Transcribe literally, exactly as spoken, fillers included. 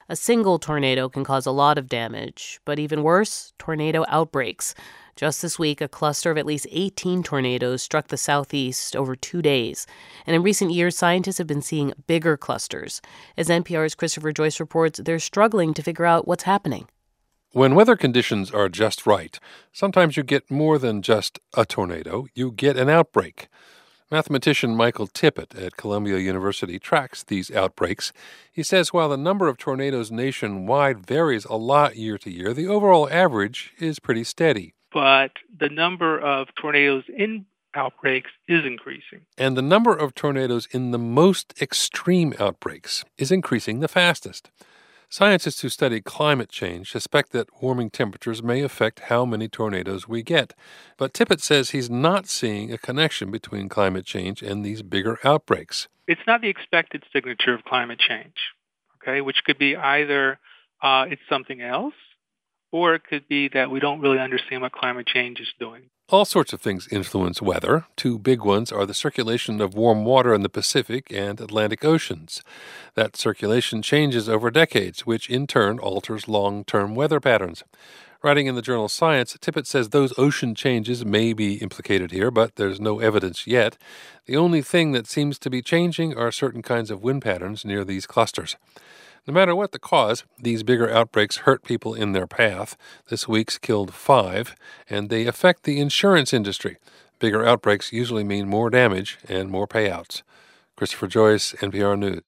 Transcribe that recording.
A single tornado can cause a lot of damage, but even worse, tornado outbreaks. Just this week, a cluster of at least eighteen tornadoes struck the southeast over two days. And in recent years, scientists have been seeing bigger clusters. As N P R's Christopher Joyce reports, they're struggling to figure out what's happening. When weather conditions are just right, sometimes you get more than just a tornado, you get an outbreak. Mathematician Michael Tippett at Columbia University tracks these outbreaks. He says while the number of tornadoes nationwide varies a lot year to year, the overall average is pretty steady. But the number of tornadoes in outbreaks is increasing. And the number of tornadoes in the most extreme outbreaks is increasing the fastest. Scientists who study climate change suspect that warming temperatures may affect how many tornadoes we get. But Tippett says he's not seeing a connection between climate change and these bigger outbreaks. It's not the expected signature of climate change, okay, which could be either uh, it's something else, or it could be that we don't really understand what climate change is doing. All sorts of things influence weather. Two big ones are the circulation of warm water in the Pacific and Atlantic Oceans. That circulation changes over decades, which in turn alters long-term weather patterns. Writing in the journal Science, Tippett says those ocean changes may be implicated here, but there's no evidence yet. The only thing that seems to be changing are certain kinds of wind patterns near these clusters. No matter what the cause, these bigger outbreaks hurt people in their path. This week's killed five, and they affect the insurance industry. Bigger outbreaks usually mean more damage and more payouts. Christopher Joyce, N P R News.